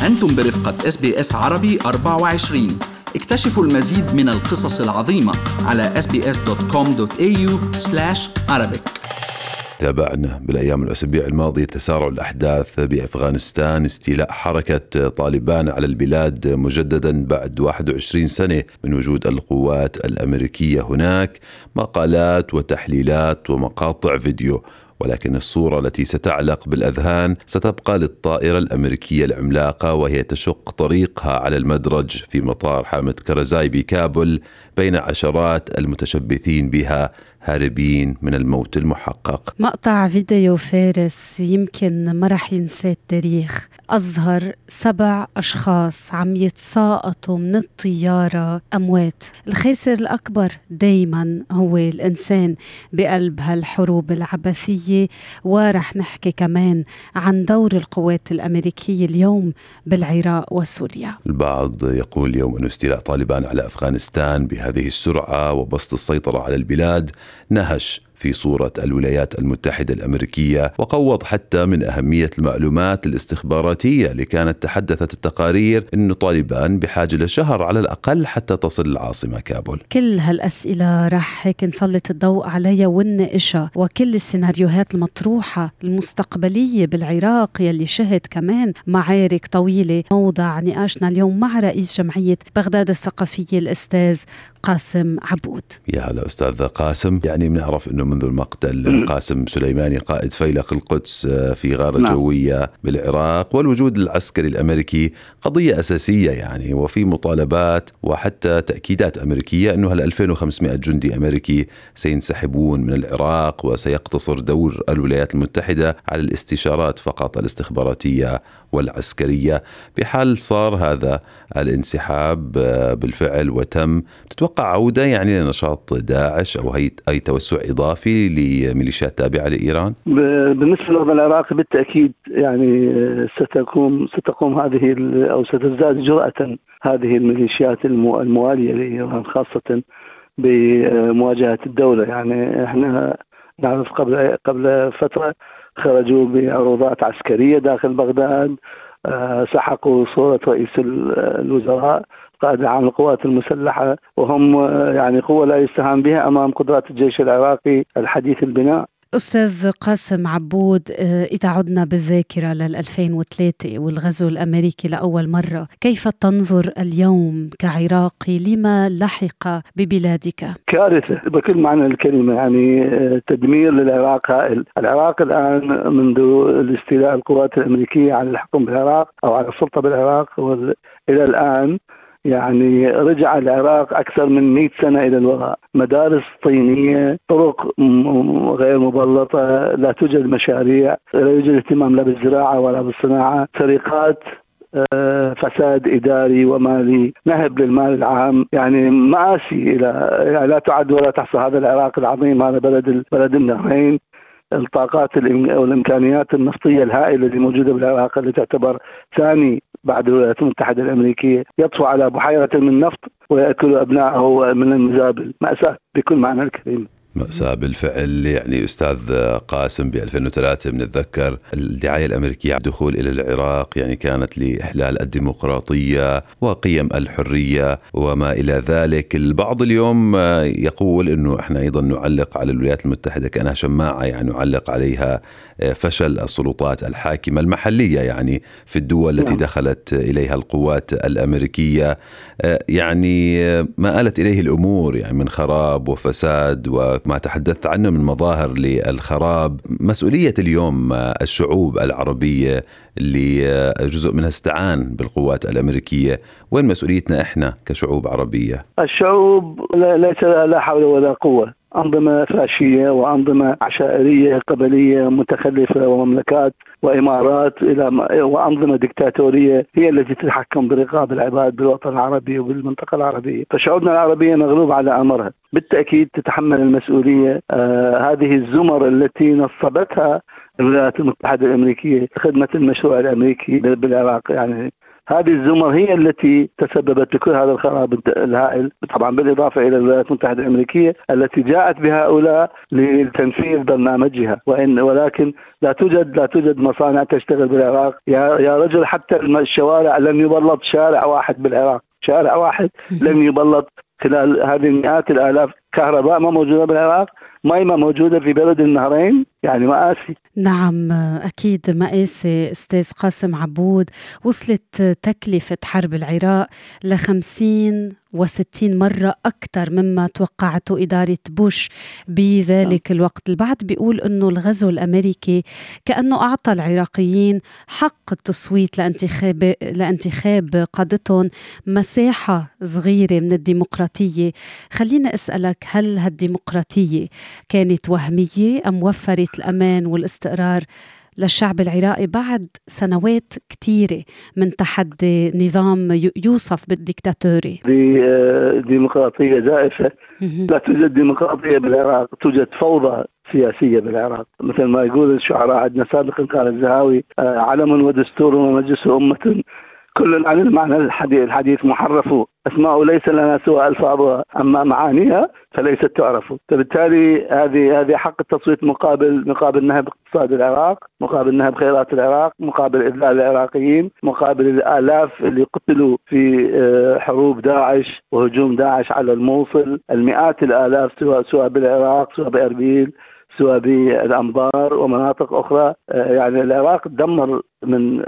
أنتم برفقة SBS عربي 24. اكتشفوا المزيد من القصص العظيمة على sbs.com.au/Arabic. تابعنا بالأيام والأسابيع الماضية تسارع الأحداث بأفغانستان، استيلاء حركة طالبان على البلاد مجددا بعد 21 سنة من وجود القوات الأمريكية هناك. مقالات وتحليلات ومقاطع فيديو، ولكن الصورة التي ستعلق بالأذهان ستبقى للطائرة الأمريكية العملاقة وهي تشق طريقها على المدرج في مطار حامد كارزاي بكابول بين عشرات المتشبثين بها هاربين من الموت المحقق. مقطع فيديو فارس يمكن ما رح ينسى التاريخ، أظهر 7 أشخاص عم يتساقطوا من الطيارة أموات. الخاسر الأكبر دايما هو الإنسان بقلب هالحروب العبثية. ورح نحكي كمان عن دور القوات الأمريكية اليوم بالعراق وسوريا. البعض يقول اليوم أن استيلاء طالبان على أفغانستان بهذه السرعة وبسط السيطرة على البلاد نهش في صورة الولايات المتحدة الأمريكية، وقوض حتى من أهمية المعلومات الاستخباراتية اللي كانت تحدثت التقارير أن طالبان بحاجة لشهر على الأقل حتى تصل العاصمة كابول. كل هالأسئلة رح هيك نسلط الضوء عليها ونناقشها، وكل السيناريوهات المطروحة المستقبلية بالعراق يلي شهد كمان معارك طويلة. موضع نقاشنا اليوم مع رئيس جمعية بغداد الثقافية الأستاذ قاسم عبود. يا هلا أستاذ قاسم. يعني بنعرف أنه منذ المقتل قاسم سليماني قائد فيلق القدس في غارة جوية بالعراق والوجود العسكري الأمريكي قضية أساسية يعني، وفي مطالبات وحتى تأكيدات أمريكية أنه 2500 جندي أمريكي سينسحبون من العراق وسيقتصر دور الولايات المتحدة على الاستشارات فقط الاستخباراتية والعسكرية. بحال صار هذا الانسحاب بالفعل وتم، تتوقع عودة يعني لنشاط داعش أو أي توسع إضافي لميليشيات تابعة لإيران؟ بالنسبة للوضع العراقي بالتأكيد يعني ستقوم هذه أو ستزداد جرأة هذه الميليشيات الموالية لإيران خاصة بمواجهة الدولة. يعني احنا نعرف قبل فترة خرجوا بعروضات عسكرية داخل بغداد، سحقوا صورة رئيس الوزراء قائد العام للقوات المسلحة، وهم يعني قوة لا يستهان بها أمام قدرات الجيش العراقي الحديث البناء. أستاذ قاسم عبود، إذا عدنا بالذاكرة 2003 والغزو الأمريكي لأول مرة، كيف تنظر اليوم كعراقي لما لحق ببلادك؟ كارثة بكل معنى الكلمة، يعني تدمير للعراق هائل. العراق الآن منذ الاستيلاء القوات الأمريكية على الحكم بالعراق أو على السلطة بالعراق إلى الآن يعني رجع العراق أكثر من 100 سنة إلى الوراء. مدارس طينية، طرق غير مبلطة، لا توجد مشاريع، لا يوجد اهتمام لا بالزراعة ولا بالصناعة، سرقات، فساد إداري ومالي، نهب للمال العام، يعني مآسي يعني لا تعد ولا تحصى. هذا العراق العظيم، هذا بلد النهرين، الطاقات والإمكانيات النفطية الهائلة اللي موجودة بالعراق اللي تعتبر ثاني بعد الولايات المتحدة الأمريكية، يطفو على بحيرة من نفط ويأكل أبنائه من المزابل. مأساة بكل معنى الكلمة. مأساة بالفعل. يعني أستاذ قاسم، ب2003 بنتذكر الدعاية الأمريكية الدخول إلى العراق يعني كانت لإحلال الديمقراطية وقيم الحرية وما إلى ذلك. البعض اليوم يقول أنه إحنا أيضا نعلق على الولايات المتحدة كأنها شماعة، يعني نعلق عليها فشل السلطات الحاكمة المحلية يعني في الدول التي دخلت إليها القوات الأمريكية. يعني ما آلت إليه الأمور يعني من خراب وفساد وما تحدثت عنه من مظاهر للخراب. مسؤولية اليوم الشعوب العربية اللي جزء منها استعان بالقوات الأمريكية، وين مسؤوليتنا إحنا كشعوب عربية؟ الشعوب ليس لا حول ولا قوة. أنظمة فاشية وأنظمة عشائرية قبلية متخلفة ومملكات وإمارات وأنظمة ديكتاتورية هي التي تتحكم برقاب العباد بالوطن العربي وبالمنطقة العربية. فشعوبنا العربية مغلوب على أمرها، بالتأكيد تتحمل المسؤولية. هذه الزمر التي نصبتها الولايات المتحدة الأمريكية خدمة المشروع الأمريكي بالعراق، يعني هذه الزمر هي التي تسببت لكل هذا الخراب الهائل، طبعا بالإضافة إلى الولايات المتحدة الأمريكية التي جاءت بهؤلاء لتنفيذ برنامجها، ولكن لا توجد مصانع تشتغل بالعراق. يا رجل، حتى الشوارع لم يبلط شارع واحد بالعراق، شارع واحد لم يبلط خلال هذه مئات الآلاف. كهرباء ما موجودة بالعراق، ماء ما موجودة في بلد النهرين، يعني مآسي. نعم أكيد مآسي. أستاذ قاسم عبود، وصلت تكلفة حرب العراق ل50 و60 مرة أكثر مما توقعته إدارة بوش بذلك الوقت. البعض بيقول أنه الغزو الأمريكي كأنه أعطى العراقيين حق التصويت لانتخاب قادتهم مساحة صغيرة من الديمقراطية. خلينا أسألك، هل هالديمقراطية كانت وهمية أم وفرت الأمان والاستقرار للشعب العراقي بعد سنوات كثيرة من تحدي نظام يوصف بالديكتاتوري؟ ديمقراطية زائفة. لا توجد ديمقراطية بالعراق، توجد فوضى سياسية بالعراق. مثل ما يقول الشعراء عندنا سابقا، قال الزهاوي: علم ودستور ومجلس أمة كل عن المعنى الحديث محرف، أسماء ليس لنا سوى ألفاظها، أما معانيها فليست تعرف. فبالتالي هذه حق التصويت مقابل نهب اقتصاد العراق، مقابل نهب خيرات العراق، مقابل إذلال العراقيين، مقابل الآلاف اللي قتلوا في حروب داعش وهجوم داعش على الموصل، المئات الآلاف سواء بالعراق سواء بأربيل سواء بالأنبار ومناطق أخرى. يعني العراق دمر من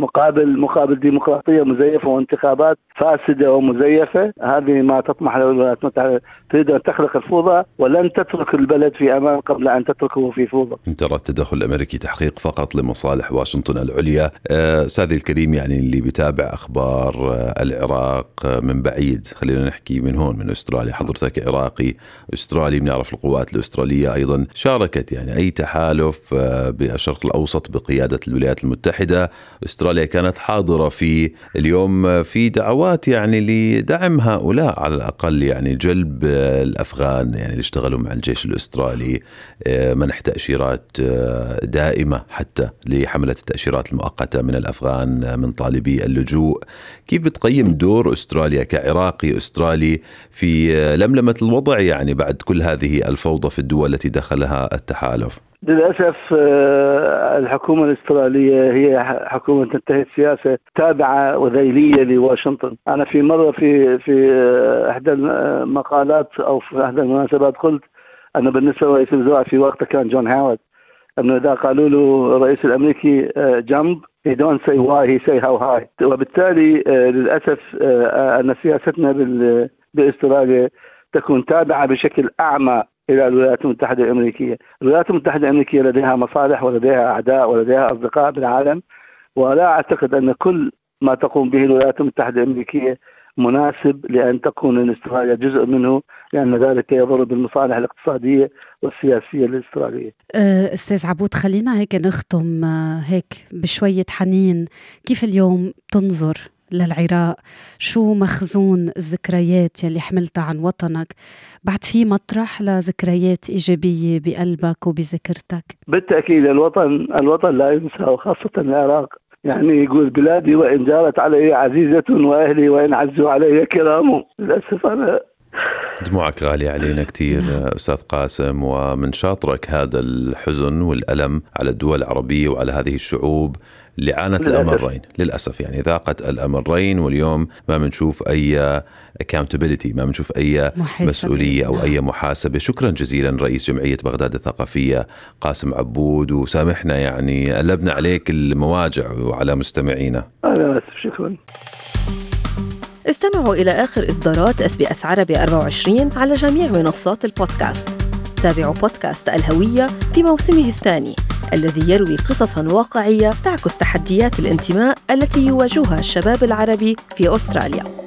مقابل ديمقراطية مزيفة وانتخابات فاسدة ومزيفة. هذه ما تطمح له الولايات المتحدة، تريد أن تخلق الفوضى ولن تترك البلد في أمان قبل أن تتركه في فوضى. ترى التدخل الأمريكي تحقيق فقط لمصالح واشنطن العليا. أستاذ الكريم، يعني اللي بيتابع أخبار العراق من بعيد، خلينا نحكي من هون من أستراليا، حضرتك عراقي أسترالي، بنعرف القوات الأسترالية أيضا شاركت يعني أي تحالف بالشرق الأوسط بقيادة الولايات المتحدة. أستراليا كانت حاضرة في اليوم في دعوات يعني لدعم هؤلاء، على الأقل يعني جلب الأفغان يعني اللي اشتغلوا مع الجيش الأسترالي، منح تأشيرات دائمة حتى لحملة التأشيرات المؤقتة من الأفغان من طالبي اللجوء. كيف بتقيم دور أستراليا كعراقي أسترالي في لملمة الوضع يعني بعد كل هذه الفوضى في الدول التي دخلها التحالف؟ للأسف الحكومة الأسترالية هي حكومة تنتهج سياسة تابعة وذيلية لواشنطن. أنا في مرة في إحدى المقالات أو في إحدى المناسبات قلت أنه بالنسبة لرئيس الوزراء في وقته كان جون هاورد، أنه إذا قالوا له الرئيس الأمريكي jump he don't say why he say how high. وبالتالي للأسف أن سياستنا بأستراليا تكون تابعة بشكل أعمى إلى الولايات المتحدة الأمريكية. الولايات المتحدة الأمريكية لديها مصالح ولديها أعداء ولديها أصدقاء بالعالم، ولا أعتقد أن كل ما تقوم به الولايات المتحدة الأمريكية مناسب لأن تكون أستراليا جزء منه، لأن ذلك يضر بالمصالح الاقتصادية والسياسية الأسترالية. أستاذ عبود، خلينا هيك نختم هيك بشوية حنين. كيف اليوم تنظر للعراق؟ شو مخزون الذكريات يلي حملتها عن وطنك؟ بعد في مطرح لذكريات إيجابية بقلبك وبذكرتك؟ بالتأكيد الوطن لا ينسى، وخاصة العراق. يعني يقول بلادي وإن جارت علي عزيزة وأهلي وإن عزوا علي كرام. للأسف أنا دموعك غالية علينا كتير أستاذ قاسم، ومن شاطرك هذا الحزن والألم على الدول العربية وعلى هذه الشعوب اللي عانت الأمرين للأسف. يعني ذاقت الأمرين، واليوم ما بنشوف أي accountability، ما بنشوف أي مسؤولية أو أي محاسبة. شكرا جزيلا رئيس جمعية بغداد الثقافية قاسم عبود، وسامحنا يعني قلبنا عليك المواجع وعلى مستمعينا. شكرا. استمعوا إلى آخر إصدارات SBS عربي 24 على جميع منصات البودكاست. تابعوا بودكاست الهوية في موسمه الثاني الذي يروي قصصاً واقعية تعكس تحديات الانتماء التي يواجهها الشباب العربي في أستراليا.